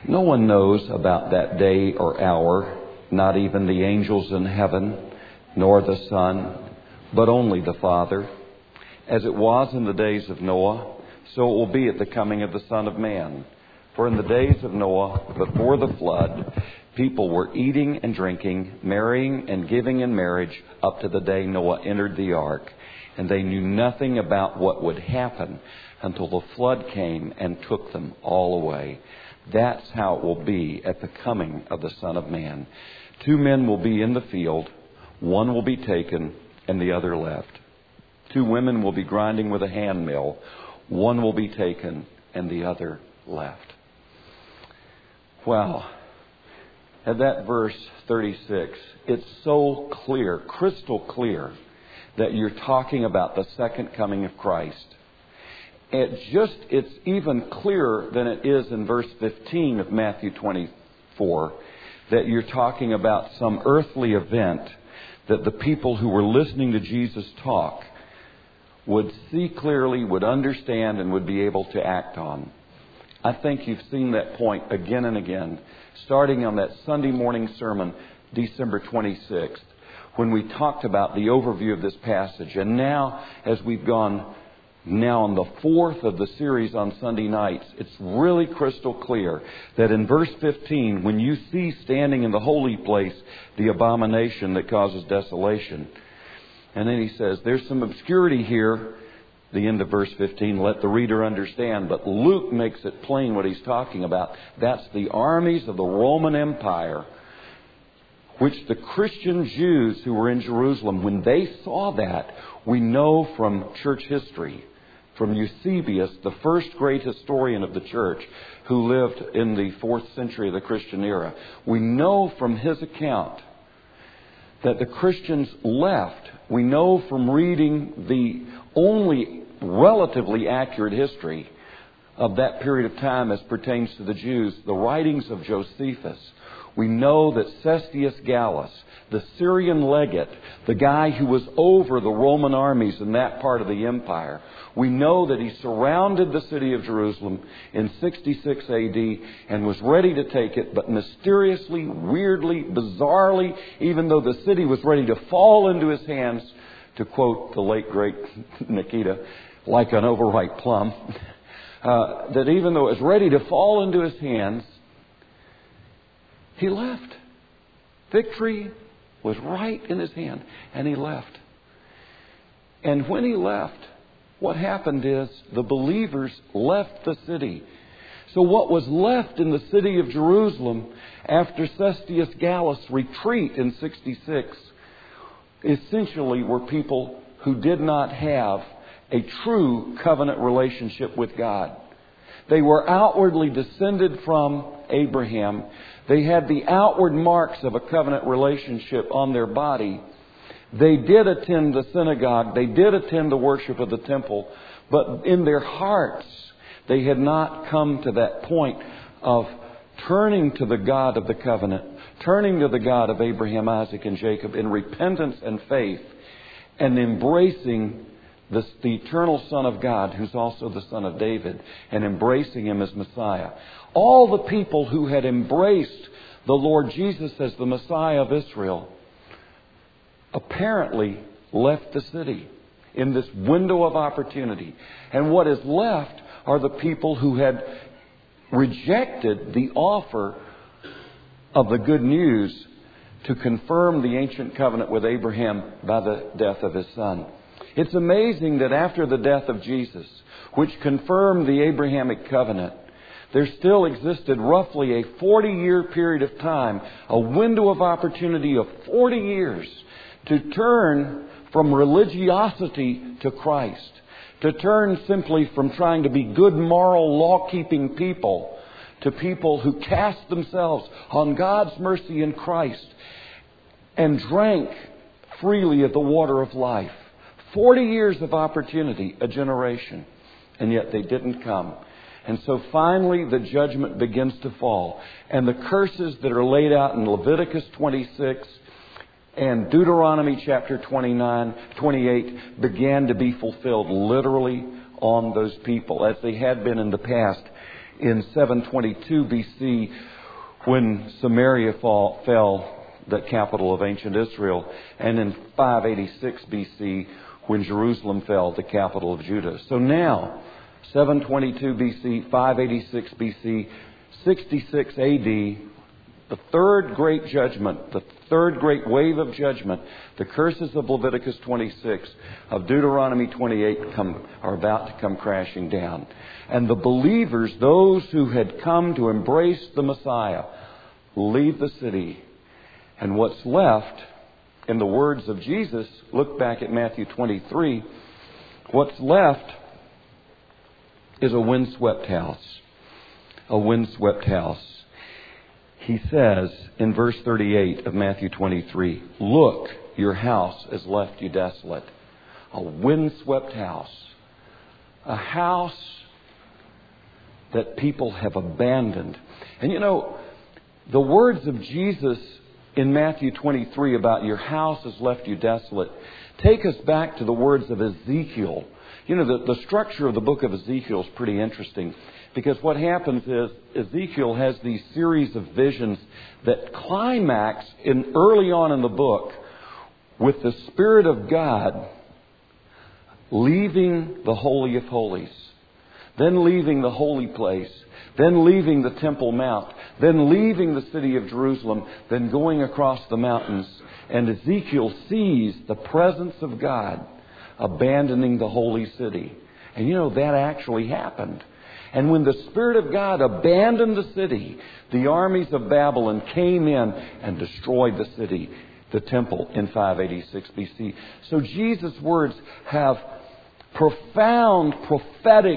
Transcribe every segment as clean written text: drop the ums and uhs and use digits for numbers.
No one knows about that day or hour, not even the angels in heaven, nor the Son, but only the Father. As it was in the days of Noah, so it will be at the coming of the Son of Man. For in the days of Noah, before the flood, people were eating and drinking, marrying and giving in marriage up to the day Noah entered the ark. And they knew nothing about what would happen until the flood came and took them all away. That's how it will be at the coming of the Son of Man. 2 men will be in the field. One will be taken and the other left. 2 women will be grinding with a hand mill. One will be taken and the other left. Wow. At that verse 36, it's so clear, crystal clear, that you're talking about the second coming of Christ. It's even clearer than it is in verse 15 of Matthew 24, that you're talking about some earthly event that the people who were listening to Jesus talk would see clearly, would understand, and would be able to act on. I think you've seen that point again and again, starting on that Sunday morning sermon, December 26th, when we talked about the overview of this passage. And now, as we've gone now on the 4th of the series on Sunday nights, it's really crystal clear that in verse 15, when you see standing in the holy place the abomination that causes desolation, and then he says, there's some obscurity here, the end of verse 15, let the reader understand. But Luke makes it plain what he's talking about. That's the armies of the Roman Empire, which the Christian Jews who were in Jerusalem, when they saw that, we know from church history, from Eusebius, the first great historian of the church, who lived in the 4th century of the Christian era. We know from his account that the Christians left. We know from reading the only relatively accurate history of that period of time as pertains to the Jews, the writings of Josephus. We know that Cestius Gallus, the Syrian legate, the guy who was over the Roman armies in that part of the empire, we know that he surrounded the city of Jerusalem in 66 A.D. and was ready to take it, but mysteriously, weirdly, bizarrely, even though the city was ready to fall into his hands, to quote the late, great Nikita, like an overripe plum, that even though it was ready to fall into his hands, he left. Victory was right in his hand, and he left. And when he left, what happened is the believers left the city. So what was left in the city of Jerusalem after Cestius Gallus' retreat in 66 essentially were people who did not have a true covenant relationship with God. They were outwardly descended from Abraham. They had the outward marks of a covenant relationship on their body. They did attend the synagogue. They did attend the worship of the temple. But in their hearts, they had not come to that point of turning to the God of the covenant, turning to the God of Abraham, Isaac, and Jacob in repentance and faith, and embracing the eternal Son of God, who's also the Son of David, and embracing Him as Messiah. All the people who had embraced the Lord Jesus as the Messiah of Israel apparently left the city in this window of opportunity. And what is left are the people who had rejected the offer of the good news to confirm the ancient covenant with Abraham by the death of his son. It's amazing that after the death of Jesus, which confirmed the Abrahamic covenant, there still existed roughly a 40-year period of time, a window of opportunity of 40 years to turn from religiosity to Christ, to turn simply from trying to be good, moral, law-keeping people to people who cast themselves on God's mercy in Christ and drank freely of the water of life. 40 years of opportunity, a generation, and yet they didn't come. And so finally the judgment begins to fall. And the curses that are laid out in Leviticus 26 and Deuteronomy chapter 28 began to be fulfilled literally on those people, as they had been in the past in 722 BC when Samaria fell, the capital of ancient Israel, and in 586 BC when Jerusalem fell, the capital of Judah. So now, 722 BC, 586 BC, 66 AD, the third great judgment, the third great wave of judgment, the curses of Leviticus 26, of Deuteronomy 28 are about to come crashing down. And the believers, those who had come to embrace the Messiah, leave the city. And what's left, in the words of Jesus, look back at Matthew 23, what's left is a windswept house. A windswept house. He says in verse 38 of Matthew 23, "Look, your house has left you desolate." A windswept house. A house that people have abandoned. And you know, the words of Jesus in Matthew 23 about your house has left you desolate take us back to the words of Ezekiel. You know, the structure of the book of Ezekiel is pretty interesting. Because what happens is Ezekiel has these series of visions that climax early on in the book with the Spirit of God leaving the Holy of Holies, then leaving the holy place, then leaving the Temple Mount, then leaving the city of Jerusalem, then going across the mountains. And Ezekiel sees the presence of God abandoning the holy city. And you know, that actually happened. And when the Spirit of God abandoned the city, the armies of Babylon came in and destroyed the city, the temple, in 586 BC. So Jesus' words have profound prophetic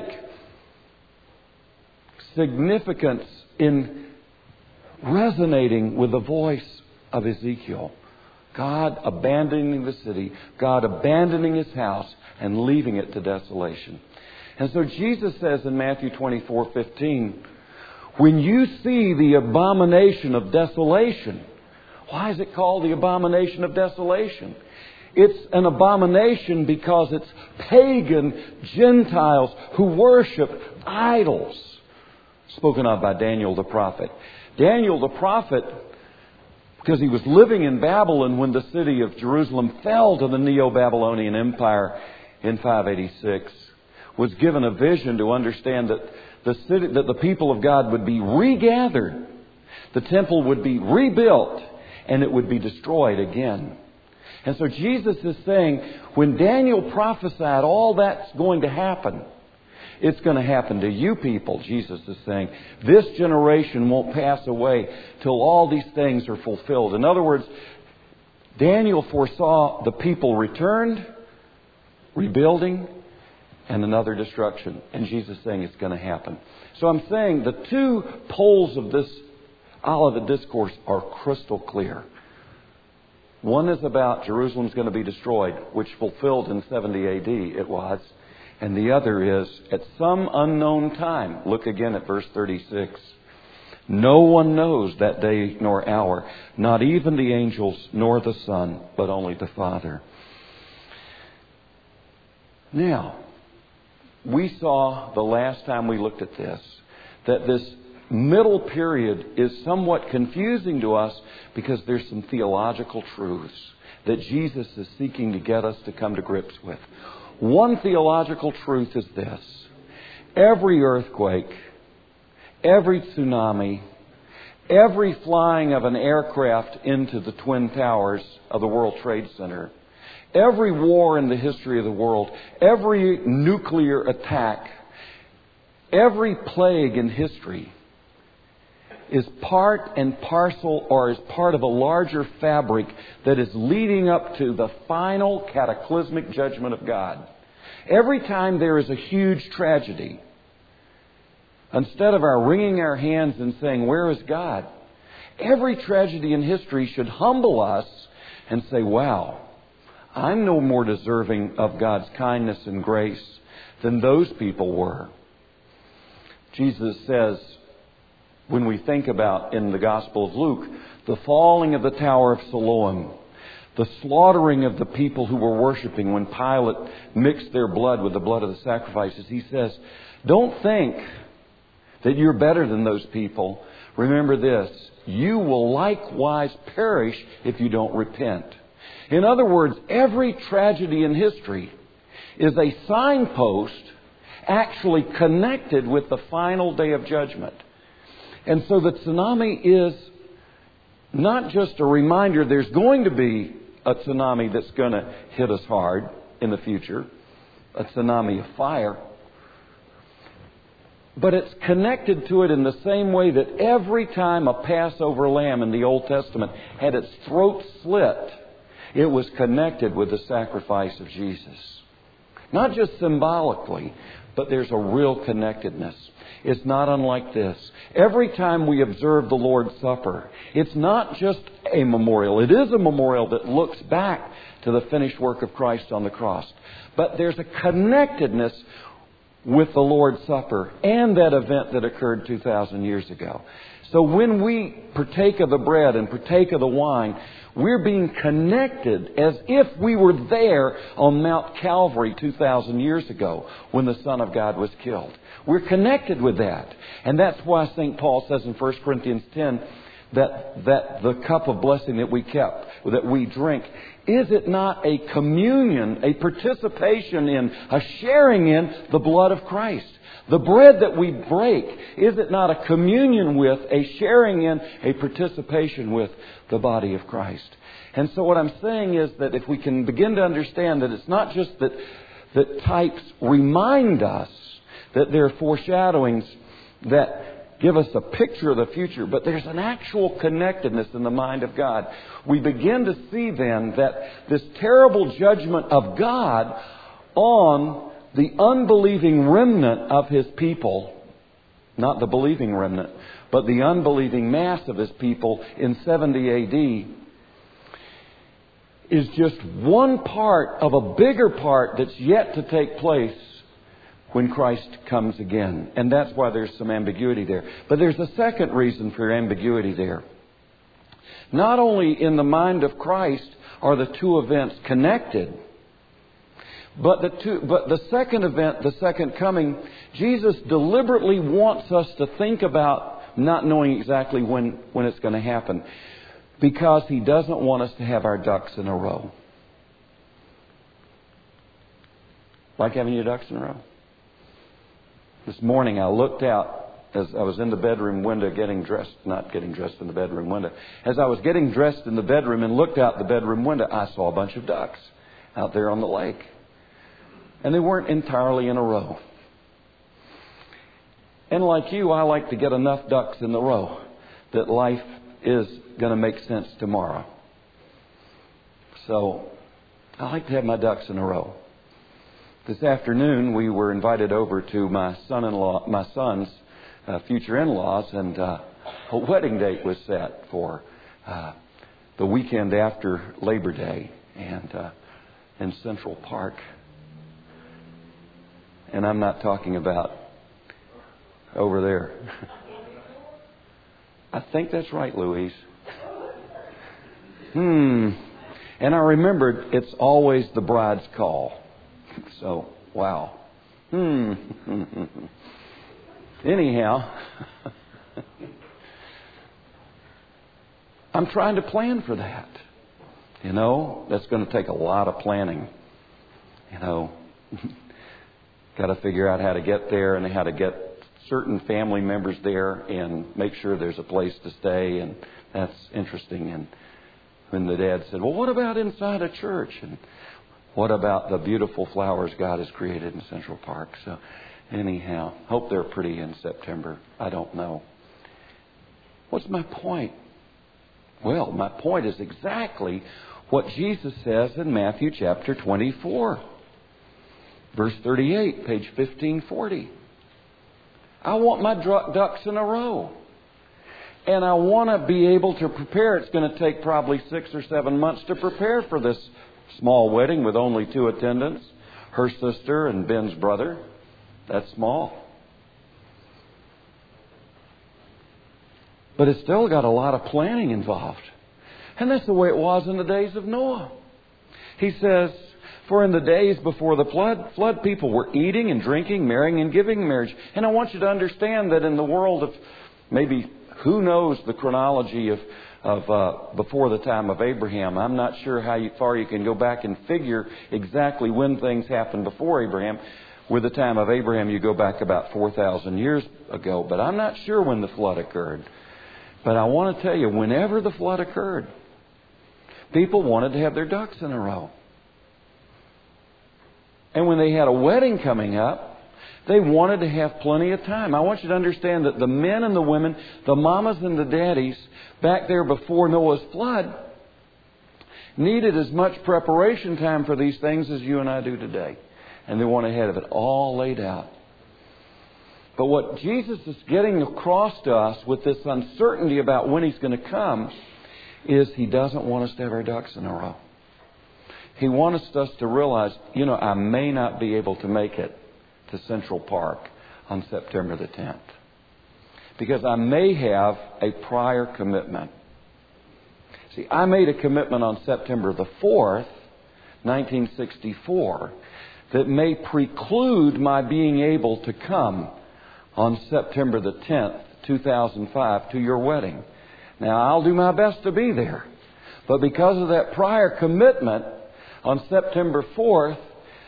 significance in resonating with the voice of Ezekiel. God abandoning the city, God abandoning His house and leaving it to desolation. And so Jesus says in Matthew 24:15, when you see the abomination of desolation, why is it called the abomination of desolation? It's an abomination because it's pagan Gentiles who worship idols, spoken of by Daniel the prophet. Daniel the prophet, because he was living in Babylon when the city of Jerusalem fell to the Neo-Babylonian Empire in 586, was given a vision to understand that the people of God would be regathered, the temple would be rebuilt, and it would be destroyed again. And so Jesus is saying, when Daniel prophesied all that's going to happen, it's going to happen to you people, Jesus is saying. This generation won't pass away till all these things are fulfilled. In other words, Daniel foresaw the people returned, rebuilding, and another destruction. And Jesus is saying it's going to happen. So I'm saying the two poles of this Olivet Discourse are crystal clear. One is about Jerusalem's going to be destroyed, which fulfilled in 70 AD it was. And the other is, at some unknown time, look again at verse 36. No one knows that day nor hour, not even the angels nor the Son, but only the Father. Now, we saw the last time we looked at this, that this middle period is somewhat confusing to us because there's some theological truths that Jesus is seeking to get us to come to grips with. One theological truth is this: every earthquake, every tsunami, every flying of an aircraft into the Twin Towers of the World Trade Center, every war in the history of the world, every nuclear attack, every plague in history is part and parcel, or is part of a larger fabric that is leading up to the final cataclysmic judgment of God. Every time there is a huge tragedy, instead of our wringing our hands and saying, "Where is God?" every tragedy in history should humble us and say, "Wow, I'm no more deserving of God's kindness and grace than those people were." Jesus says, when we think about, in the Gospel of Luke, the falling of the Tower of Siloam, the slaughtering of the people who were worshiping when Pilate mixed their blood with the blood of the sacrifices, He says, don't think that you're better than those people, remember this: you will likewise perish if you don't repent. In other words, every tragedy in history is a signpost actually connected with the final day of judgment. And so the tsunami is not just a reminder there's going to be a tsunami that's going to hit us hard in the future, a tsunami of fire, but it's connected to it in the same way that every time a Passover lamb in the Old Testament had its throat slit, it was connected with the sacrifice of Jesus. Not just symbolically, but there's a real connectedness. It's not unlike this. Every time we observe the Lord's Supper, it's not just a memorial. It is a memorial that looks back to the finished work of Christ on the cross. But there's a connectedness with the Lord's Supper and that event that occurred 2,000 years ago. So when we partake of the bread and partake of the wine, we're being connected as if we were there on Mount Calvary 2,000 years ago when the Son of God was killed. We're connected with that. And that's why St. Paul says in 1 Corinthians 10 that the cup of blessing that we drink, is it not a communion, a participation in, a sharing in the blood of Christ? The bread that we break, is it not a communion with, a sharing in, a participation with the body of Christ? And so what I'm saying is that if we can begin to understand that it's not just that types remind us that they're foreshadowings that give us a picture of the future, but there's an actual connectedness in the mind of God. We begin to see then that this terrible judgment of God on the unbelieving remnant of His people, not the believing remnant, but the unbelieving mass of His people in 70 A.D., is just one part of a bigger part that's yet to take place when Christ comes again. And that's why there's some ambiguity there. But there's a second reason for ambiguity there. Not only in the mind of Christ are the two events connected, but the second event, the second coming, Jesus deliberately wants us to think about not knowing exactly when it's going to happen, because He doesn't want us to have our ducks in a row. Like having your ducks in a row? This morning I looked out as I was in the bedroom window not getting dressed in the bedroom window. As I was getting dressed in the bedroom and looked out the bedroom window, I saw a bunch of ducks out there on the lake. And they weren't entirely in a row. And like you, I like to get enough ducks in the row that life is going to make sense tomorrow. So I like to have my ducks in a row. This afternoon, we were invited over to my son's future in-laws, and a wedding date was set for the weekend after Labor Day, and in Central Park. And I'm not talking about over there. I think that's right, Louise. And I remembered it's always the bride's call. So, wow. Anyhow, I'm trying to plan for that. That's going to take a lot of planning. Got to figure out how to get there and how to get certain family members there and make sure there's a place to stay. And that's interesting. And when the dad said, well, what about inside a church? And what about the beautiful flowers God has created in Central Park? So anyhow, hope they're pretty in September. I don't know. What's my point? Well, my point is exactly what Jesus says in Matthew chapter 24. Verse 38, page 1540. I want my ducks in a row. And I want to be able to prepare. It's going to take probably 6 or 7 months to prepare for this small wedding with only 2 attendants. Her sister and Ben's brother. That's small. But it's still got a lot of planning involved. And that's the way it was in the days of Noah. He says, For in the days before the flood people were eating and drinking, marrying and giving in marriage. And I want you to understand that in the world of maybe who knows the chronology of before the time of Abraham. I'm not sure how far you can go back and figure exactly when things happened before Abraham. With the time of Abraham, you go back about 4,000 years ago. But I'm not sure when the flood occurred. But I want to tell you, whenever the flood occurred, people wanted to have their ducks in a row. And when they had a wedding coming up, they wanted to have plenty of time. I want you to understand that the men and the women, the mamas and the daddies, back there before Noah's flood, needed as much preparation time for these things as you and I do today. And they want to have it all laid out. But what Jesus is getting across to us with this uncertainty about when He's going to come is He doesn't want us to have our ducks in a row. He wants us to realize, I may not be able to make it to Central Park on September the 10th. Because I may have a prior commitment. See, I made a commitment on September the 4th, 1964, that may preclude my being able to come on September the 10th, 2005, to your wedding. Now, I'll do my best to be there. But because of that prior commitment, on September 4th,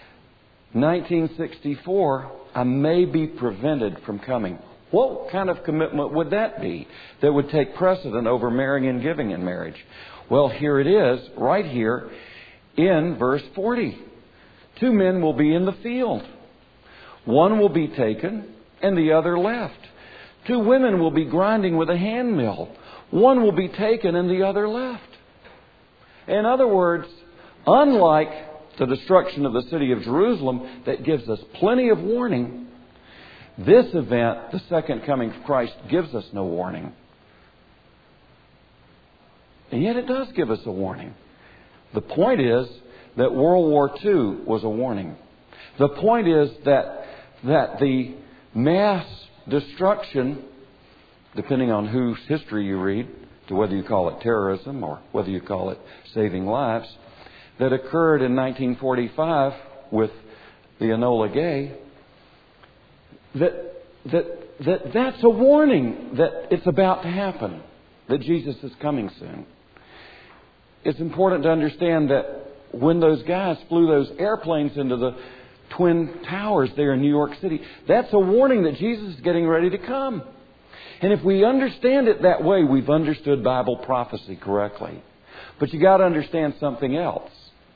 1964, I may be prevented from coming. What kind of commitment would that be that would take precedent over marrying and giving in marriage? Well, here it is, right here in verse 40. 2 men will be in the field. One will be taken and the other left. 2 women will be grinding with a hand mill. One will be taken and the other left. In other words, unlike the destruction of the city of Jerusalem that gives us plenty of warning, this event, the second coming of Christ, gives us no warning. And yet it does give us a warning. The point is that World War II was a warning. The point is that the mass destruction, depending on whose history you read, to whether you call it terrorism or whether you call it saving lives, that occurred in 1945 with the Enola Gay, that's a warning that it's about to happen, that Jesus is coming soon. It's important to understand that when those guys flew those airplanes into the Twin Towers there in New York City, that's a warning that Jesus is getting ready to come. And if we understand it that way, we've understood Bible prophecy correctly. But you got to understand something else.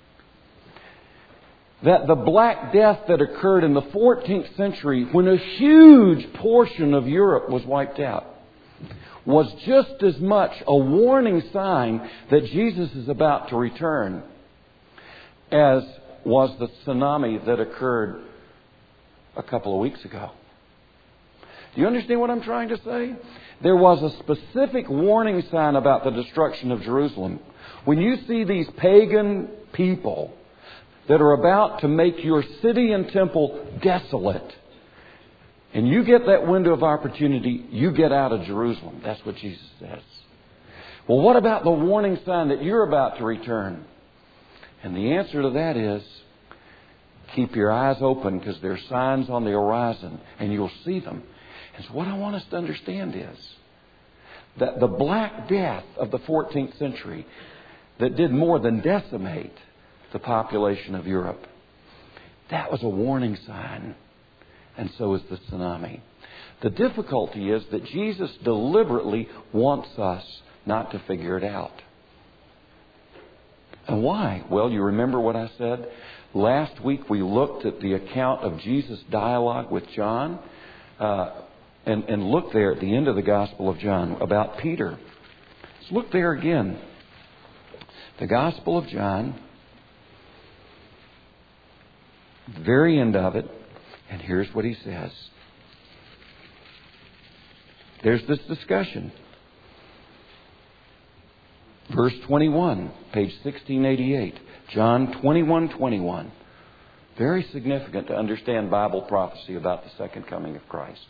That the Black Death that occurred in the 14th century, when a huge portion of Europe was wiped out, was just as much a warning sign that Jesus is about to return as was the tsunami that occurred a couple of weeks ago. Do you understand what I'm trying to say? There was a specific warning sign about the destruction of Jerusalem. When you see these pagan people that are about to make your city and temple desolate, and you get that window of opportunity, you get out of Jerusalem. That's what Jesus says. Well, what about the warning sign that you're about to return? And the answer to that is, keep your eyes open, because there are signs on the horizon and you'll see them. And so what I want us to understand is that the Black Death of the 14th century that did more than decimate the population of Europe, that was a warning sign. And so is the tsunami. The difficulty is that Jesus deliberately wants us not to figure it out. And why? Well, you remember what I said? Last week we looked at the account of Jesus' dialogue with John. And look there at the end of the Gospel of John about Peter. Let's look there again. The Gospel of John, the very end of it. And here's what he says. There's this discussion. Verse 21, page 1688. John 21:21. Very significant to understand Bible prophecy about the second coming of Christ.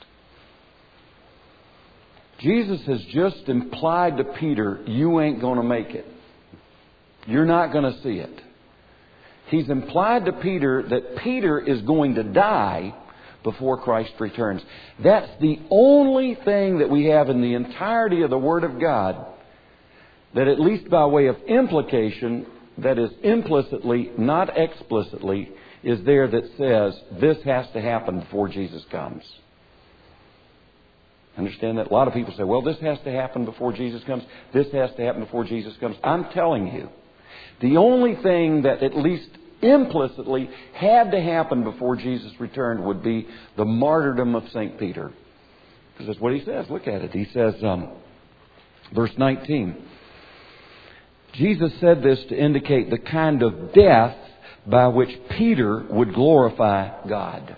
Jesus has just implied to Peter, you ain't going to make it. You're not going to see it. He's implied to Peter that Peter is going to die before Christ returns. That's the only thing that we have in the entirety of the Word of God that, at least by way of implication, that is implicitly, not explicitly, is there that says this has to happen before Jesus comes. Understand that? A lot of people say, well, this has to happen before Jesus comes. This has to happen before Jesus comes. I'm telling you, the only thing that at least implicitly had to happen before Jesus returned would be the martyrdom of St. Peter. Because that's what he says. Look at it. He says, verse 19, Jesus said this to indicate the kind of death by which Peter would glorify God.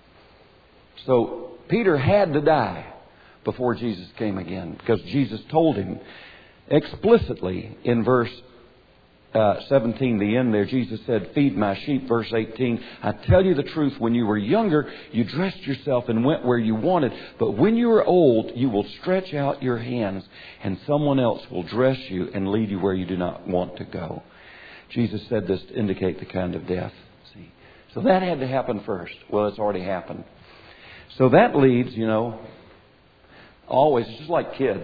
So Peter had to die before Jesus came again, because Jesus told him explicitly in verse 17, the end there, Jesus said, feed my sheep. Verse 18, I tell you the truth, when you were younger, you dressed yourself and went where you wanted. But when you are old, you will stretch out your hands and someone else will dress you and lead you where you do not want to go. Jesus said this to indicate the kind of death. See? So that had to happen first. Well, it's already happened. So that leads, always, it's just like kids,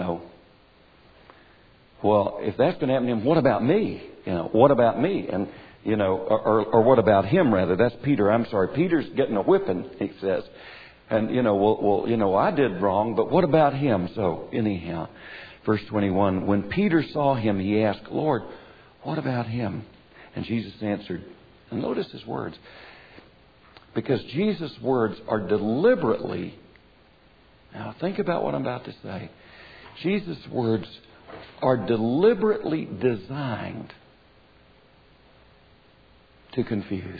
Well, if that's going to happen to him, what about me? What about me? And, or what about him, rather? That's Peter. I'm sorry. Peter's getting a whipping, he says. And, I did wrong, but what about him? So, anyhow, verse 21, when Peter saw him, he asked, Lord, what about him? And Jesus answered, and notice his words, because Jesus' words are deliberately, now think about what I'm about to say. Jesus' words are deliberately designed to confuse.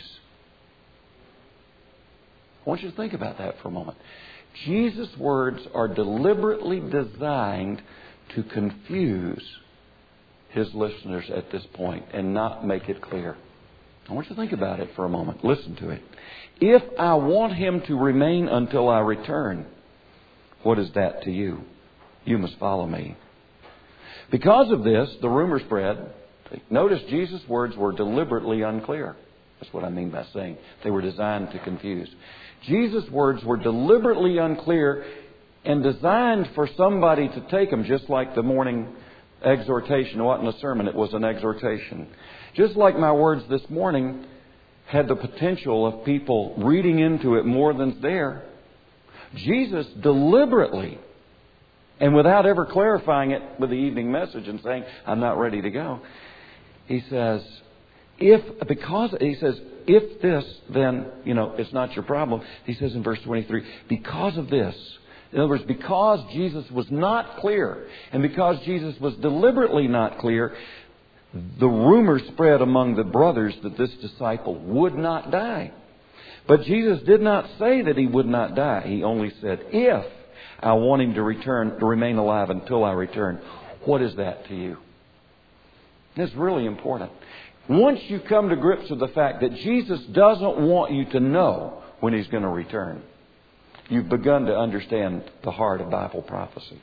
I want you to think about that for a moment. Jesus' words are deliberately designed to confuse his listeners at this point and not make it clear. I want you to think about it for a moment. Listen to it. If I want him to remain until I return, what is that to you? You must follow me. Because of this, the rumor spread. Notice Jesus' words were deliberately unclear. That's what I mean by saying they were designed to confuse. Jesus' words were deliberately unclear and designed for somebody to take them, just like the morning exhortation. It wasn't a sermon, it was an exhortation. Just like my words this morning had the potential of people reading into it more than's there. Jesus deliberately, and without ever clarifying it with the evening message and saying, I'm not ready to go, he says, if this, then, it's not your problem. He says in verse 23, because of this, in other words, because Jesus was not clear, and because Jesus was deliberately not clear, the rumor spread among the brothers that this disciple would not die. But Jesus did not say that he would not die. He only said, if I want him to remain alive until I return. What is that to you? That's really important. Once you come to grips with the fact that Jesus doesn't want you to know when he's going to return, you've begun to understand the heart of Bible prophecy.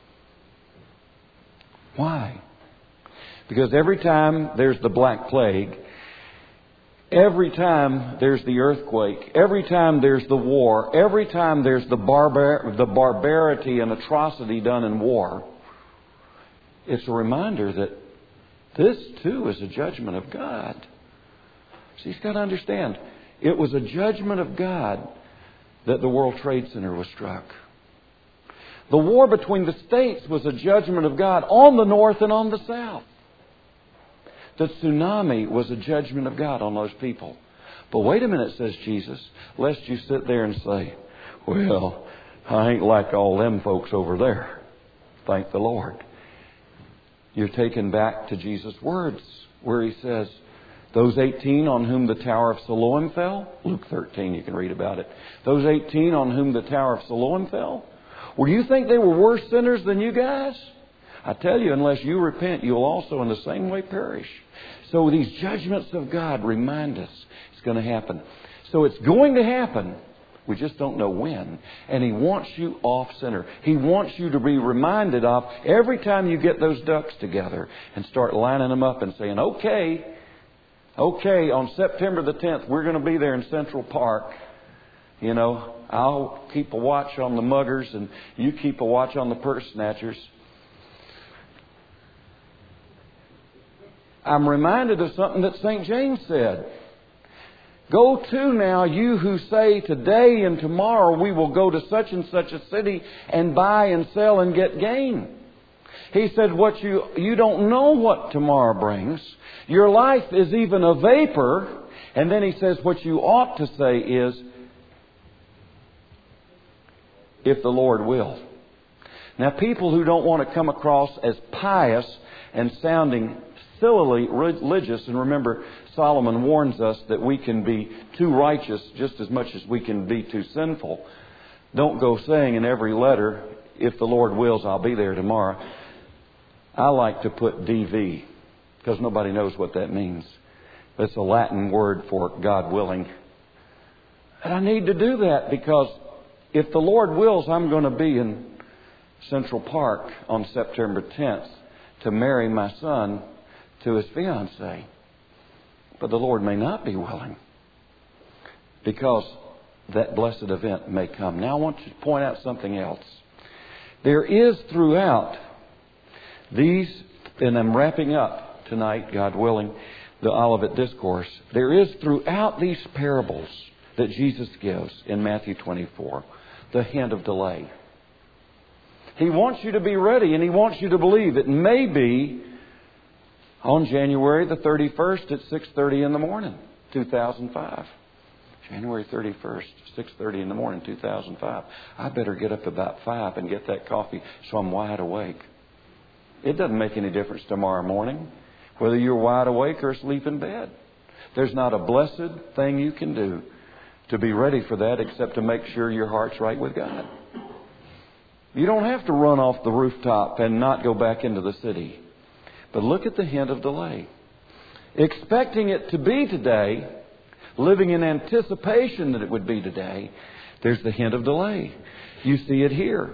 Why? Because every time there's the Black Plague, every time there's the earthquake, every time there's the war, every time there's the barbarity and atrocity done in war, it's a reminder that this too is a judgment of God. So you've got to understand, it was a judgment of God that the World Trade Center was struck. The war between the states was a judgment of God on the North and on the South. The tsunami was a judgment of God on those people. But wait a minute, says Jesus, lest you sit there and say, well, I ain't like all them folks over there. Thank the Lord. You're taken back to Jesus' words where he says, those 18 on whom the Tower of Siloam fell, Luke 13, you can read about it. Those 18 on whom the Tower of Siloam fell, well, you think they were worse sinners than you guys? I tell you, unless you repent, you'll also in the same way perish. So these judgments of God remind us it's going to happen. So it's going to happen. We just don't know when. And he wants you off center. He wants you to be reminded of every time you get those ducks together and start lining them up and saying, okay, Okay, on September the 10th, we're going to be there in Central Park. You know, I'll keep a watch on the muggers and you keep a watch on the purse snatchers. I'm reminded of something that St. James said. Go to now, you who say today and tomorrow we will go to such and such a city and buy and sell and get gain. He said, what you don't know what tomorrow brings. Your life is even a vapor. And then he says, what you ought to say is, if the Lord will. Now, people who don't want to come across as pious and sounding sillily religious, and remember, Solomon warns us that we can be too righteous just as much as we can be too sinful. Don't go saying in every letter, if the Lord wills, I'll be there tomorrow. I like to put DV, because nobody knows what that means. It's a Latin word for God willing. And I need to do that because if the Lord wills, I'm going to be in Central Park on September 10th to marry my son to his fiancée. But the Lord may not be willing because that blessed event may come. Now I want to point out something else. There is throughout these, and I'm wrapping up tonight, God willing, the Olivet Discourse. There is throughout these parables that Jesus gives in Matthew 24, the hint of delay. He wants you to be ready and He wants you to believe. It may be on January the 31st at 6:30 in the morning, 2005. January 31st, 6:30 in the morning, 2005. I better get up about 5 and get that coffee so I'm wide awake. It doesn't make any difference tomorrow morning whether you're wide awake or asleep in bed. There's not a blessed thing you can do to be ready for that except to make sure your heart's right with God. You don't have to run off the rooftop and not go back into the city. But look at the hint of delay. Expecting it to be today, living in anticipation that it would be today, there's the hint of delay. You see it here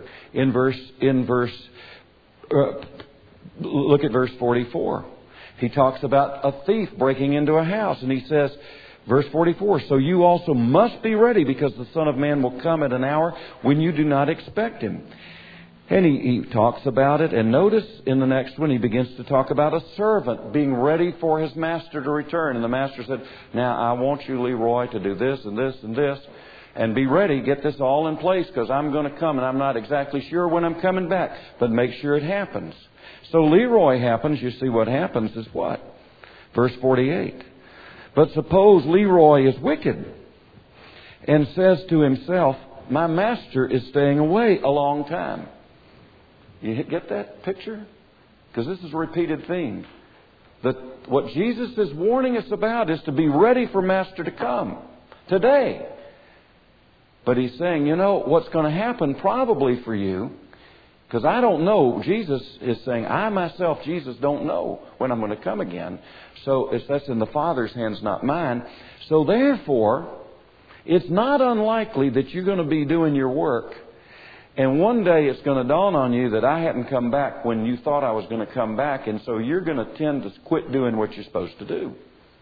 look at verse 44. He talks about a thief breaking into a house, and he says, verse 44, so you also must be ready because the Son of Man will come at an hour when you do not expect Him. And he talks about it, and notice in the next one he begins to talk about a servant being ready for his master to return. And the master said, now I want you, Leroy, to do this and this and this, and be ready, get this all in place because I'm going to come and I'm not exactly sure when I'm coming back, but make sure it happens. So Leroy happens, you see what happens is what? Verse 48. But suppose Leroy is wicked and says to himself, my master is staying away a long time. You get that picture? Because this is a repeated theme. That what Jesus is warning us about is to be ready for Master to come today. But He's saying, you know, what's going to happen probably for you, because I don't know. Jesus is saying, I myself, Jesus, don't know when I'm going to come again. So that's in the Father's hands, not mine. So therefore, it's not unlikely that you're going to be doing your work. And one day it's going to dawn on you that I hadn't come back when you thought I was going to come back. And so you're going to tend to quit doing what you're supposed to do.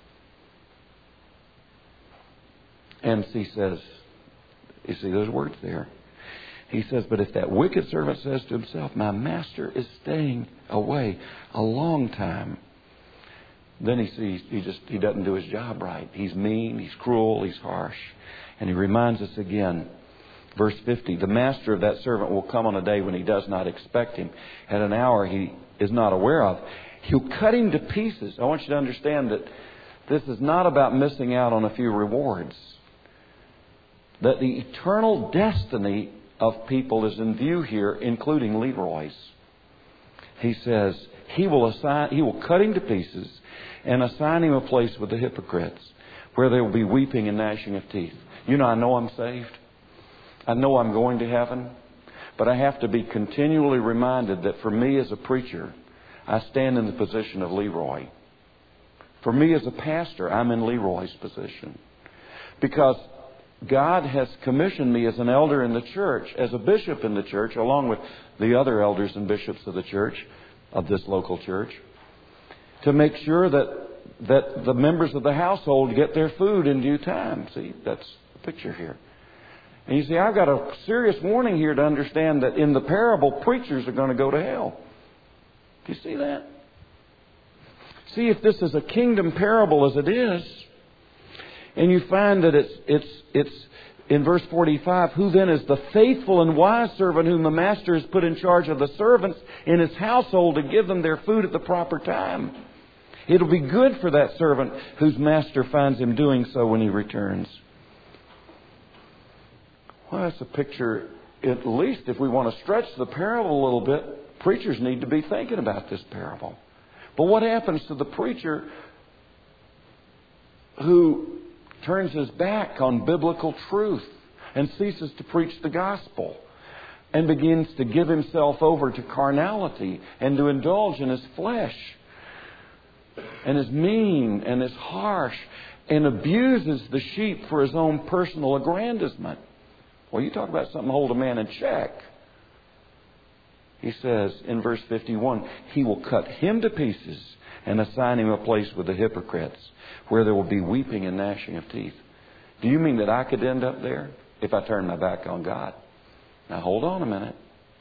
And He says, you see those words there? He says, but if that wicked servant says to himself, my master is staying away a long time, then he sees he doesn't do his job right. He's mean, he's cruel, he's harsh. And he reminds us again, verse 50, the master of that servant will come on a day when he does not expect him, at an hour he is not aware of. He'll cut him to pieces. I want you to understand that this is not about missing out on a few rewards. That the eternal destiny of people is in view here, including Leroy's. He says he will cut him to pieces and assign him a place with the hypocrites, where there will be weeping and gnashing of teeth. You know, I know I'm saved. I know I'm going to heaven. But I have to be continually reminded that for me as a preacher, I stand in the position of Leroy. For me as a pastor, I'm in Leroy's position. Because God has commissioned me as an elder in the church, as a bishop in the church, along with the other elders and bishops of the church, of this local church, to make sure that that the members of the household get their food in due time. See, that's the picture here. And you see, I've got a serious warning here to understand that in the parable, preachers are going to go to hell. Do you see that? See, if this is a kingdom parable as it is, and you find that it's in verse 45, who then is the faithful and wise servant whom the master has put in charge of the servants in his household to give them their food at the proper time? It'll be good for that servant whose master finds him doing so when he returns. Well, that's a picture, at least if we want to stretch the parable a little bit, preachers need to be thinking about this parable. But what happens to the preacher who turns his back on biblical truth and ceases to preach the gospel and begins to give himself over to carnality and to indulge in his flesh and is mean and is harsh and abuses the sheep for his own personal aggrandizement? Well, you talk about something to hold a man in check. He says in verse 51, he will cut him to pieces and assign him a place with the hypocrites, where there will be weeping and gnashing of teeth. Do you mean that I could end up there if I turn my back on God? Now hold on a minute.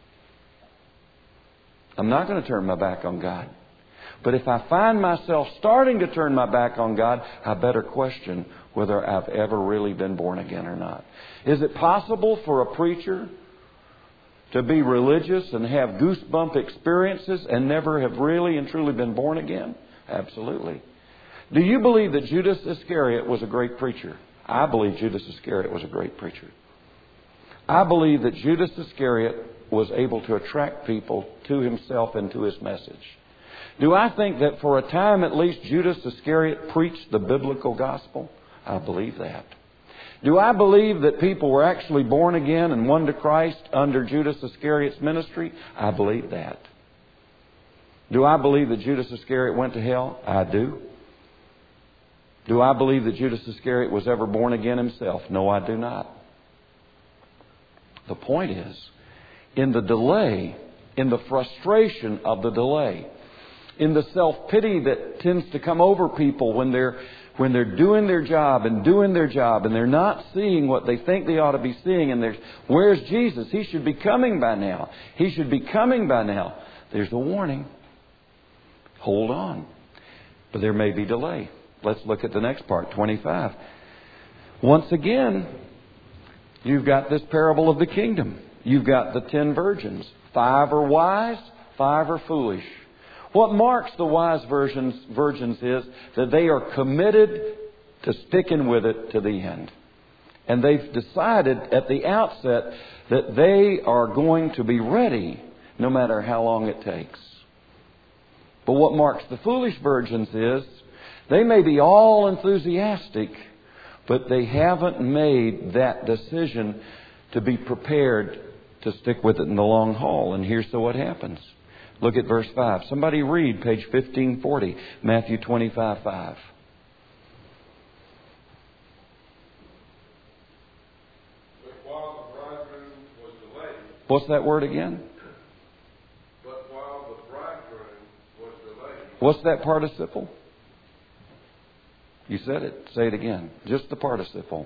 I'm not going to turn my back on God. But if I find myself starting to turn my back on God, I better question whether I've ever really been born again or not. Is it possible for a preacher to be religious and have goosebump experiences and never have really and truly been born again? Absolutely. Do you believe that Judas Iscariot was a great preacher? I believe Judas Iscariot was a great preacher. I believe that Judas Iscariot was able to attract people to himself and to his message. Do I think that for a time at least Judas Iscariot preached the biblical gospel? I believe that. Do I believe that people were actually born again and won to Christ under Judas Iscariot's ministry? I believe that. Do I believe that Judas Iscariot went to hell? I do. Do I believe that Judas Iscariot was ever born again himself? No, I do not. The point is, in the delay, in the frustration of the delay, in the self-pity that tends to come over people when they're doing their job and they're not seeing what they think they ought to be seeing, and where's Jesus? He should be coming by now. He should be coming by now. There's a warning. Hold on. But there may be delay. Let's look at the next part, 25. Once again, you've got this parable of the kingdom. You've got the 10 virgins. 5 are wise, 5 are foolish. What marks the wise virgins is that they are committed to sticking with it to the end. And they've decided at the outset that they are going to be ready no matter how long it takes. But what marks the foolish virgins is they may be all enthusiastic, but they haven't made that decision to be prepared to stick with it in the long haul. And here's what happens. Look at verse 5. Somebody read page 1540, Matthew 25:5. But while the bridegroom was delayed. What's that word again? But while the bridegroom was delayed. What's that participle? You said it. Say it again. Just the participle.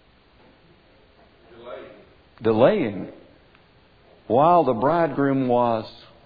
Delaying. While the bridegroom was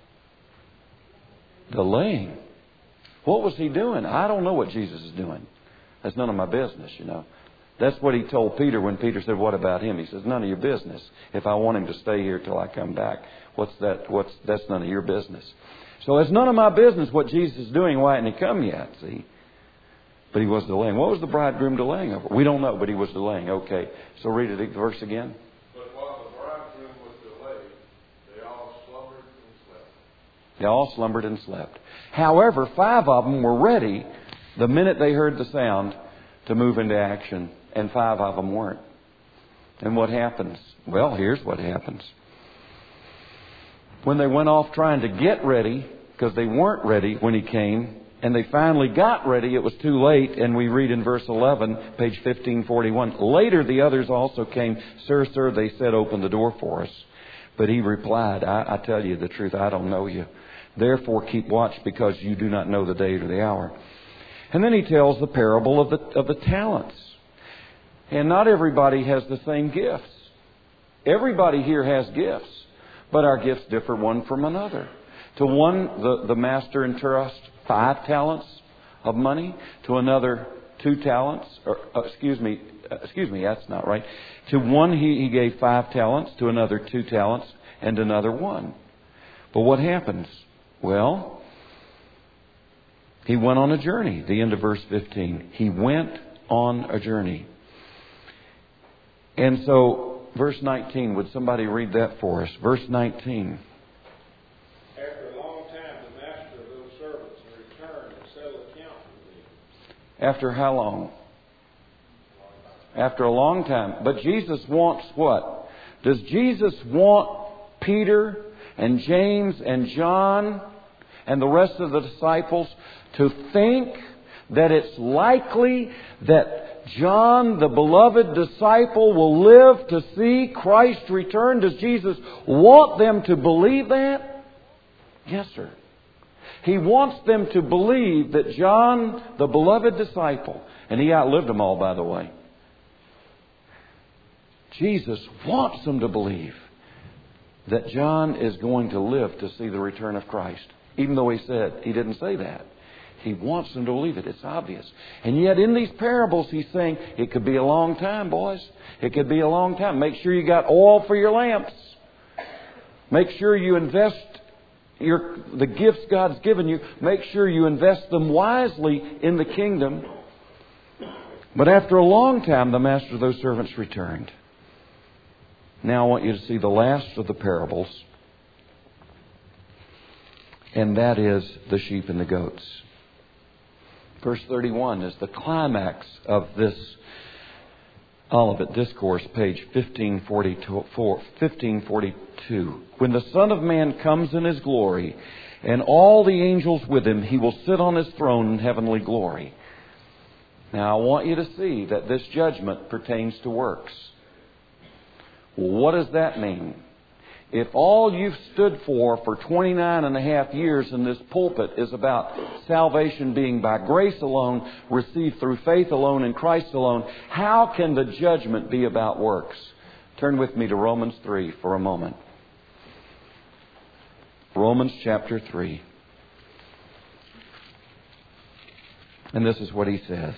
delaying. What was he doing? I don't know what Jesus is doing. That's none of my business, you know. That's what he told Peter when Peter said, what about him? He says, none of your business. If I want him to stay here till I come back, that's none of your business. So it's none of my business what Jesus is doing. Why hadn't he come yet? See? But he was delaying. What was the bridegroom delaying over? We don't know, but he was delaying. Okay. So read the verse again. But while the bridegroom was delayed, they all slumbered and slept. They all slumbered and slept. However, 5 of them were ready the minute they heard the sound to move into action, and 5 of them weren't. And what happens? Well, here's what happens. When they went off trying to get ready, because they weren't ready when he came, and they finally got ready, it was too late, and we read in verse 11, page 1541, later the others also came. Sir, sir, they said, open the door for us. But he replied, I tell you the truth, I don't know you. Therefore keep watch, because you do not know the day or the hour. And then He tells the parable of the talents. And not everybody has the same gifts. Everybody here has gifts, but our gifts differ one from another. To one, the master entrusts 5 talents of money. To another, 2 talents. Excuse me, that's not right. To one, he gave 5 talents. To another, 2 talents. And another 1. But what happens? Well, he went on a journey. The end of verse 15. He went on a journey. And so, verse 19, would somebody read that for us? Verse 19. After a long time, the master of those servants returned and settled account with them. After how long? After a long time. But Jesus wants what? Does Jesus want Peter and James and John and the rest of the disciples to think that it's likely that John, the beloved disciple, will live to see Christ return? Does Jesus want them to believe that? Yes, sir. He wants them to believe that John, the beloved disciple, and he outlived them all, by the way. Jesus wants them to believe that John is going to live to see the return of Christ. Even though he didn't say that. He wants them to believe it. It's obvious. And yet in these parables he's saying, it could be a long time, boys. It could be a long time. Make sure you got oil for your lamps. Make sure you invest the gifts God's given you. Make sure you invest them wisely in the kingdom. But after a long time, the master of those servants returned. Now I want you to see the last of the parables. And that is the sheep and the goats. Verse 31 is the climax of this Olivet Discourse, page 1542. When the Son of Man comes in His glory, and all the angels with Him, He will sit on His throne in heavenly glory. Now I want you to see that this judgment pertains to works. Well, what does that mean? If all you've stood for 29 and a half years in this pulpit is about salvation being by grace alone, received through faith alone in Christ alone, how can the judgment be about works? Turn with me to Romans 3 for a moment. Romans chapter 3. And this is what he says.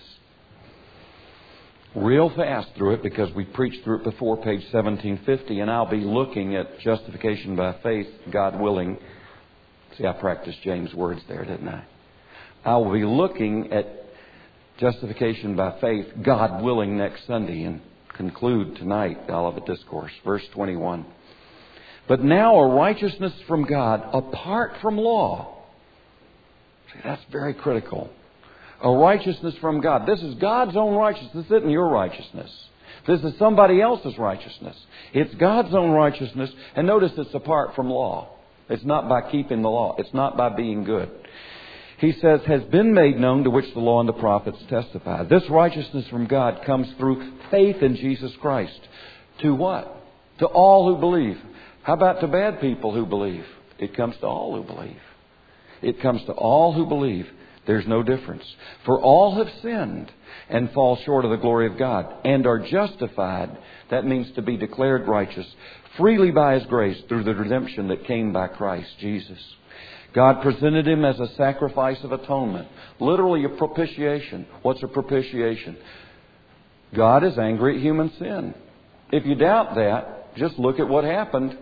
Real fast through it because we preached through it before, page 1750, and I'll be looking at justification by faith, God willing. See, I practiced James' words there, didn't I? I will be looking at justification by faith, God willing, next Sunday and conclude tonight the Olivet Discourse. Verse 21. But now a righteousness from God apart from law. See, that's very critical. A righteousness from God. This is God's own righteousness. This isn't your righteousness. This is somebody else's righteousness. It's God's own righteousness. And notice it's apart from law. It's not by keeping the law. It's not by being good. He says, has been made known, to which the law and the prophets testify. This righteousness from God comes through faith in Jesus Christ. To what? To all who believe. How about to bad people who believe? It comes to all who believe. It comes to all who believe. There's no difference. For all have sinned and fall short of the glory of God and are justified. That means to be declared righteous freely by His grace through the redemption that came by Christ Jesus. God presented Him as a sacrifice of atonement. Literally a propitiation. What's a propitiation? God is angry at human sin. If you doubt that, just look at what happened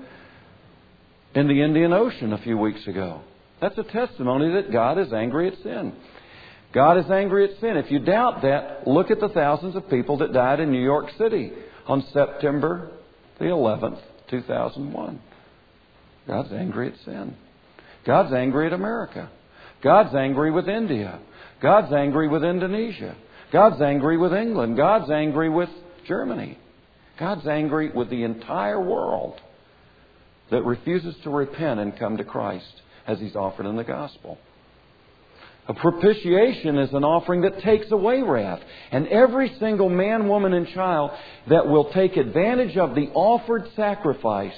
in the Indian Ocean a few weeks ago. That's a testimony that God is angry at sin. God is angry at sin. If you doubt that, look at the thousands of people that died in New York City on September the 11th, 2001. God's angry at sin. God's angry at America. God's angry with India. God's angry with Indonesia. God's angry with England. God's angry with Germany. God's angry with the entire world that refuses to repent and come to Christ as He's offered in the gospel. A propitiation is an offering that takes away wrath. And every single man, woman, and child that will take advantage of the offered sacrifice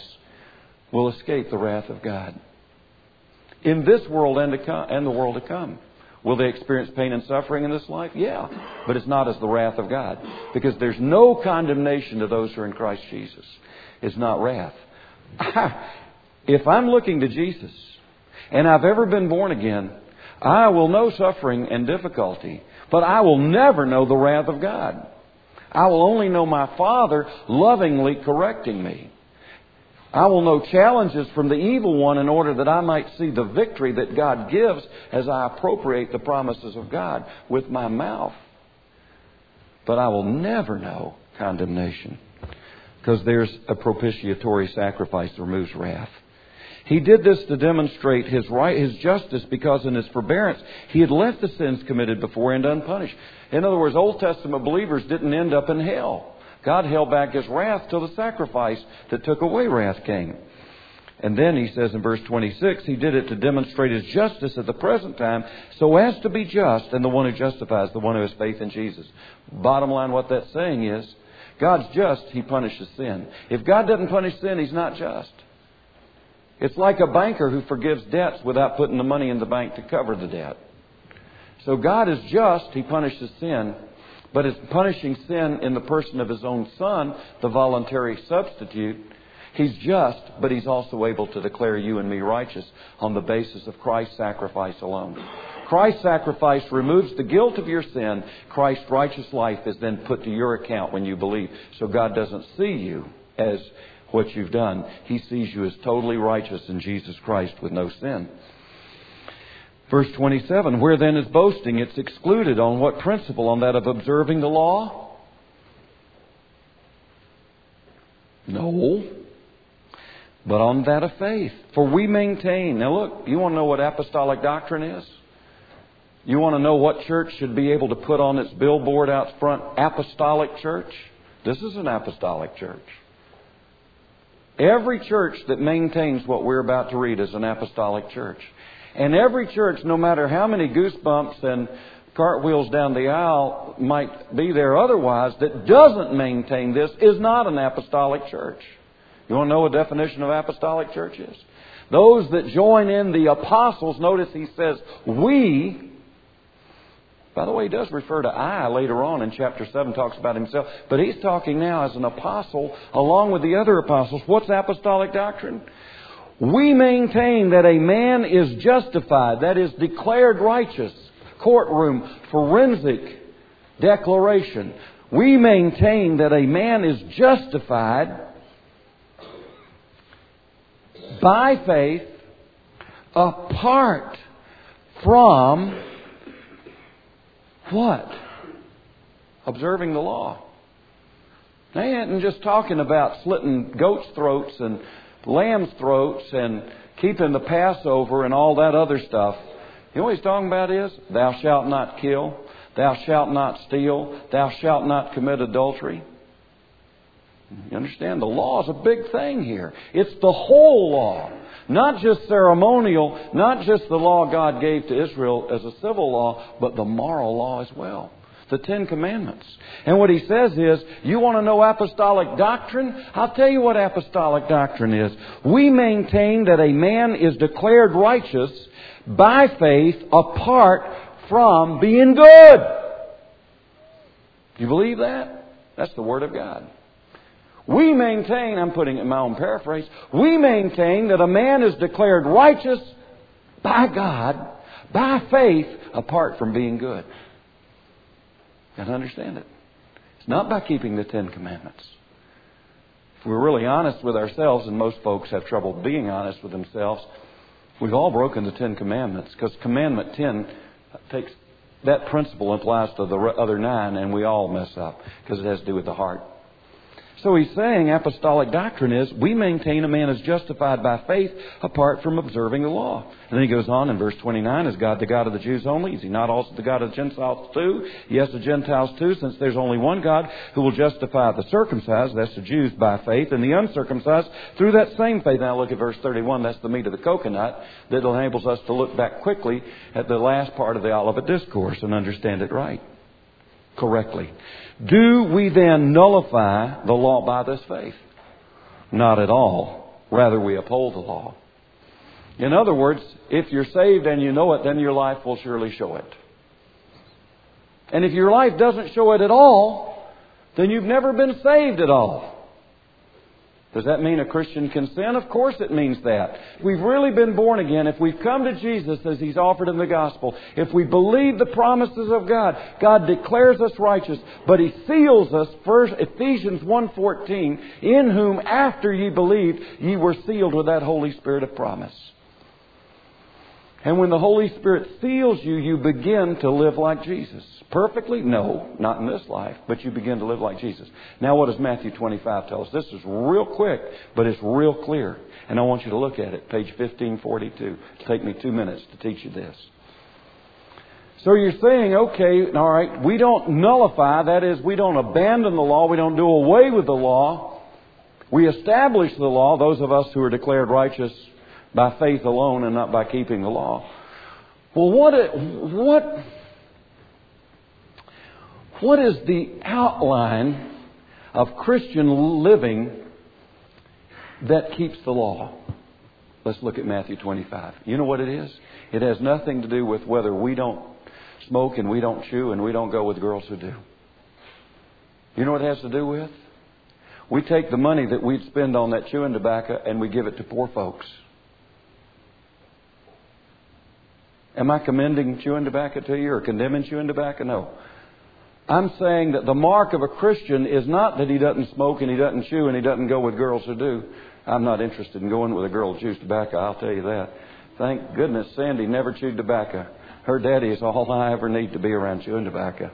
will escape the wrath of God in this world and the world to come. Will they experience pain and suffering in this life? Yeah. But it's not as the wrath of God. Because there's no condemnation to those who are in Christ Jesus. It's not wrath. If I'm looking to Jesus and I've ever been born again, I will know suffering and difficulty, but I will never know the wrath of God. I will only know my Father lovingly correcting me. I will know challenges from the evil one in order that I might see the victory that God gives as I appropriate the promises of God with my mouth. But I will never know condemnation, because there's a propitiatory sacrifice that removes wrath. He did this to demonstrate His justice, because in His forbearance He had left the sins committed beforehand unpunished. In other words, Old Testament believers didn't end up in hell. God held back His wrath till the sacrifice that took away wrath came. And then He says in verse 26, He did it to demonstrate His justice at the present time, so as to be just, and the one who justifies, the one who has faith in Jesus. Bottom line, what that's saying is, God's just, He punishes sin. If God doesn't punish sin, He's not just. It's like a banker who forgives debts without putting the money in the bank to cover the debt. So God is just, He punishes sin, but it's punishing sin in the person of His own Son, the voluntary substitute. He's just, but He's also able to declare you and me righteous on the basis of Christ's sacrifice alone. Christ's sacrifice removes the guilt of your sin. Christ's righteous life is then put to your account when you believe. So God doesn't see you as what you've done. He sees you as totally righteous in Jesus Christ with no sin. Verse 27, where then is boasting? It's excluded. On what principle? On that of observing the law? No. But on that of faith. For we maintain. Now look, you want to know what apostolic doctrine is? You want to know what church should be able to put on its billboard out front? Apostolic church? This is an apostolic church. Every church that maintains what we're about to read is an apostolic church. And every church, no matter how many goosebumps and cartwheels down the aisle might be there otherwise, that doesn't maintain this is not an apostolic church. You want to know what the definition of apostolic church is? Those that join in the apostles, notice he says, we. By the way, he does refer to I later on in chapter 7, talks about himself. But he's talking now as an apostle along with the other apostles. What's apostolic doctrine? We maintain that a man is justified, that is declared righteous. Courtroom, forensic declaration. We maintain that a man is justified by faith apart from what? Observing the law. They ain't just talking about slitting goats' throats and lambs' throats and keeping the Passover and all that other stuff. You know what he's talking about is, thou shalt not kill, thou shalt not steal, thou shalt not commit adultery. You understand? The law is a big thing here. It's the whole law. Not just ceremonial, not just the law God gave to Israel as a civil law, but the moral law as well. The Ten Commandments. And what he says is, you want to know apostolic doctrine? I'll tell you what apostolic doctrine is. We maintain that a man is declared righteous by faith apart from being good. Do you believe that? That's the Word of God. We maintain, I'm putting it in my own paraphrase, we maintain that a man is declared righteous by God, by faith, apart from being good. You got to understand it. It's not by keeping the Ten Commandments. If we're really honest with ourselves, and most folks have trouble being honest with themselves, we've all broken the Ten Commandments, because Commandment 10 takes that principle applies to the other 9, and we all mess up because it has to do with the heart. So he's saying apostolic doctrine is we maintain a man is justified by faith apart from observing the law. And then he goes on in verse 29, is God the God of the Jews only? Is He not also the God of the Gentiles too? Yes, the Gentiles too, since there's only one God who will justify the circumcised, that's the Jews, by faith, and the uncircumcised through that same faith. Now look at verse 31, that's the meat of the coconut that enables us to look back quickly at the last part of the Olivet Discourse and understand it right, correctly. Do we then nullify the law by this faith? Not at all. Rather, we uphold the law. In other words, if you're saved and you know it, then your life will surely show it. And if your life doesn't show it at all, then you've never been saved at all. Does that mean a Christian can sin? Of course it means that. If we've really been born again, if we've come to Jesus as He's offered in the gospel, if we believe the promises of God, God declares us righteous, but He seals us. First, Ephesians 1:14, in whom after ye believed, ye were sealed with that Holy Spirit of promise. And when the Holy Spirit seals you, you begin to live like Jesus. Perfectly? No, not in this life, but you begin to live like Jesus. Now what does Matthew 25 tell us? This is real quick, but it's real clear. And I want you to look at it, page 1542. It'll take me 2 minutes to teach you this. So you're saying, okay, all right, we don't nullify, that is, we don't abandon the law, we don't do away with the law. We establish the law, those of us who are declared righteous by faith alone and not by keeping the law. Well, what is the outline of Christian living that keeps the law? Let's look at Matthew 25. You know what it is? It has nothing to do with whether we don't smoke and we don't chew and we don't go with girls who do. You know what it has to do with? We take the money that we'd spend on that chewing tobacco and we give it to poor folks. Am I commending chewing tobacco to you or condemning chewing tobacco? No. I'm saying that the mark of a Christian is not that he doesn't smoke and he doesn't chew and he doesn't go with girls who do. I'm not interested in going with a girl who chews tobacco, I'll tell you that. Thank goodness Sandy never chewed tobacco. Her daddy is all I ever need to be around chewing tobacco.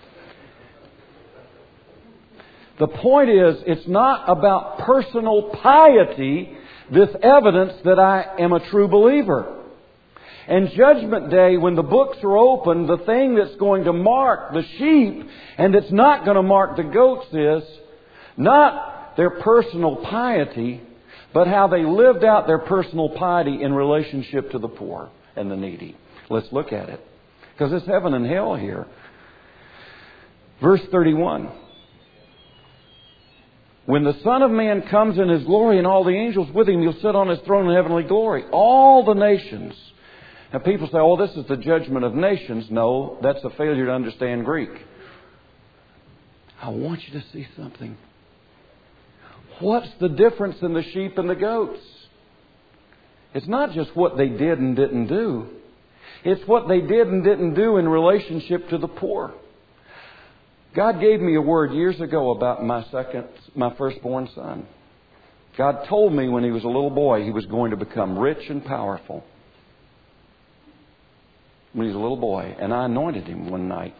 The point is, it's not about personal piety, this evidence that I am a true believer. And Judgment Day, when the books are open, the thing that's going to mark the sheep and that's not going to mark the goats is not their personal piety, but how they lived out their personal piety in relationship to the poor and the needy. Let's look at it. Because it's heaven and hell here. Verse 31. When the Son of Man comes in His glory and all the angels with Him, He'll sit on His throne in heavenly glory. All the nations. Now people say, oh, this is the judgment of nations. No, that's a failure to understand Greek. I want you to see something. What's the difference in the sheep and the goats? It's not just what they did and didn't do. It's what they did and didn't do in relationship to the poor. God gave me a word years ago about my firstborn son. God told me when he was a little boy he was going to become rich and powerful. When he was a little boy. And I anointed him one night.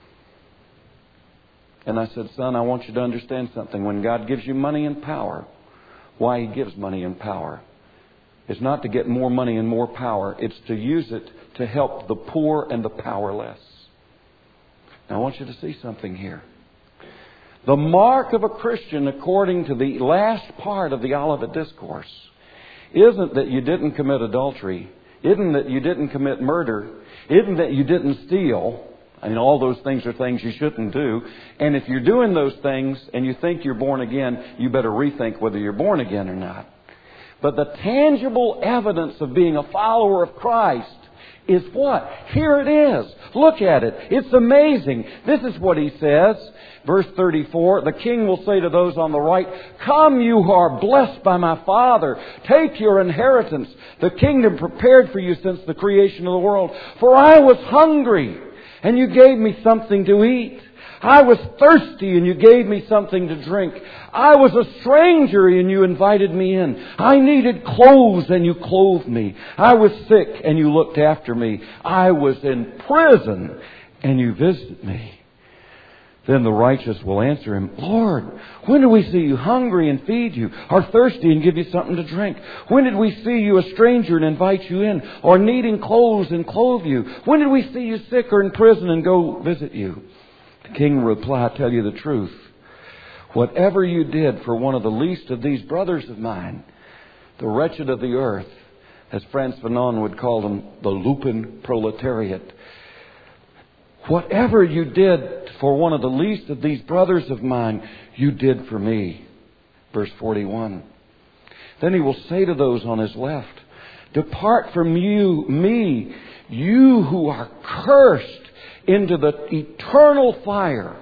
And I said, son, I want you to understand something. When God gives you money and power, why He gives money and power? It's not to get more money and more power. It's to use it to help the poor and the powerless. Now I want you to see something here. The mark of a Christian, according to the last part of the Olivet Discourse, isn't that you didn't commit adultery, isn't that you didn't commit murder, isn't that you didn't steal. I mean, all those things are things you shouldn't do. And if you're doing those things and you think you're born again, you better rethink whether you're born again or not. But the tangible evidence of being a follower of Christ is what? Here it is. Look at it. It's amazing. This is what He says. Verse 34, the King will say to those on the right, come, you who are blessed by my Father. Take your inheritance, the kingdom prepared for you since the creation of the world. For I was hungry, and you gave me something to eat. I was thirsty, and you gave me something to drink. I was a stranger, and you invited me in. I needed clothes, and you clothed me. I was sick, and you looked after me. I was in prison, and you visited me. Then the righteous will answer Him, Lord, when did we see you hungry and feed you, or thirsty and give you something to drink? When did we see you a stranger and invite you in, or needing clothes and clothe you? When did we see you sick or in prison and go visit you? The King will reply, I tell you the truth. Whatever you did for one of the least of these brothers of mine, the wretched of the earth, as Frantz Fanon would call them, the Lupin proletariat. Whatever you did for one of the least of these brothers of mine, you did for me. Verse 41. Then He will say to those on His left, Depart from me, you who are cursed, into the eternal fire,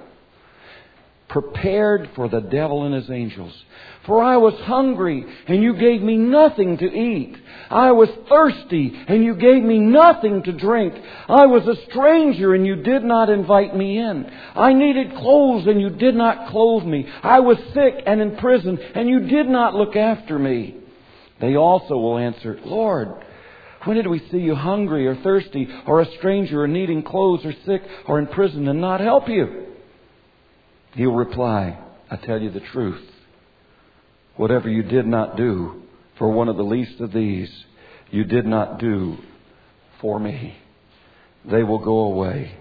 prepared for the devil and his angels. For I was hungry, and you gave me nothing to eat. I was thirsty, and you gave me nothing to drink. I was a stranger, and you did not invite me in. I needed clothes, and you did not clothe me. I was sick and in prison, and you did not look after me. They also will answer, Lord, when did we see you hungry or thirsty or a stranger or needing clothes or sick or in prison and not help you? He'll reply, I tell you the truth. Whatever you did not do for one of the least of these, you did not do for me. They will go away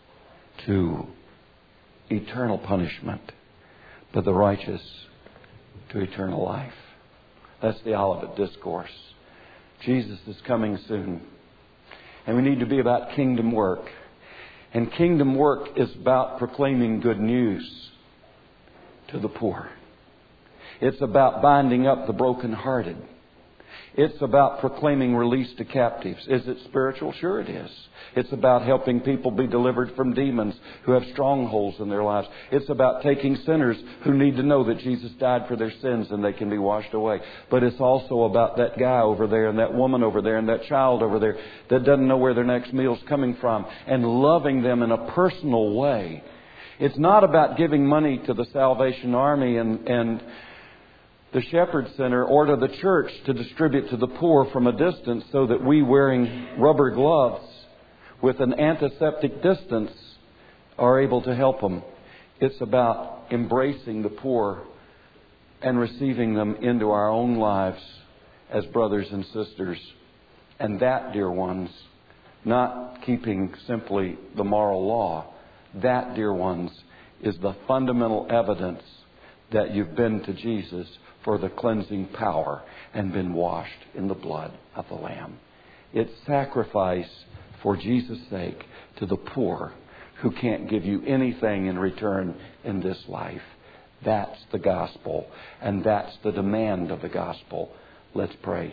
to eternal punishment, but the righteous to eternal life. That's the Olivet Discourse. Jesus is coming soon. And we need to be about kingdom work. And kingdom work is about proclaiming good news to the poor. It's about binding up the brokenhearted. It's about proclaiming release to captives. Is it spiritual? Sure it is. It's about helping people be delivered from demons who have strongholds in their lives. It's about taking sinners who need to know that Jesus died for their sins and they can be washed away. But it's also about that guy over there and that woman over there and that child over there that doesn't know where their next meal's coming from, and loving them in a personal way. It's not about giving money to the Salvation Army and the Shepherd Center or to the church to distribute to the poor from a distance so that we, wearing rubber gloves with an antiseptic distance, are able to help them. It's about embracing the poor and receiving them into our own lives as brothers and sisters. And that, dear ones, not keeping simply the moral law, that, dear ones, is the fundamental evidence that you've been to Jesus for the cleansing power and been washed in the blood of the Lamb. It's sacrifice for Jesus' sake to the poor who can't give you anything in return in this life. That's the gospel, and that's the demand of the gospel. Let's pray.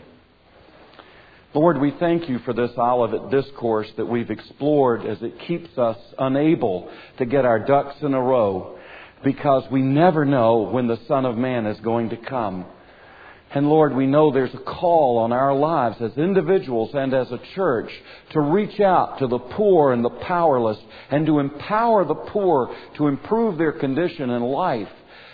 Lord, we thank you for this Olivet Discourse that we've explored as it keeps us unable to get our ducks in a row, because we never know when the Son of Man is going to come. And Lord, we know there's a call on our lives as individuals and as a church to reach out to the poor and the powerless and to empower the poor to improve their condition in life,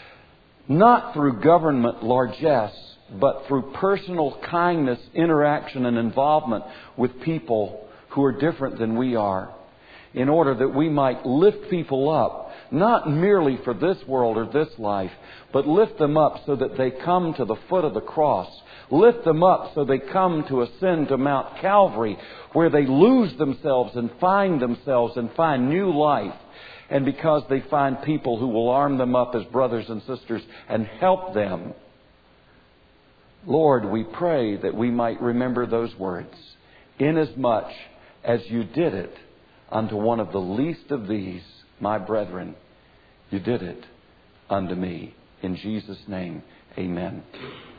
not through government largesse, but through personal kindness, interaction, and involvement with people who are different than we are, in order that we might lift people up, not merely for this world or this life, but lift them up so that they come to the foot of the cross. Lift them up so they come to ascend to Mount Calvary, where they lose themselves and find new life. And because they find people who will arm them up as brothers and sisters and help them, Lord, we pray that we might remember those words. Inasmuch as you did it unto one of the least of these, my brethren, you did it unto me. In Jesus' name, amen.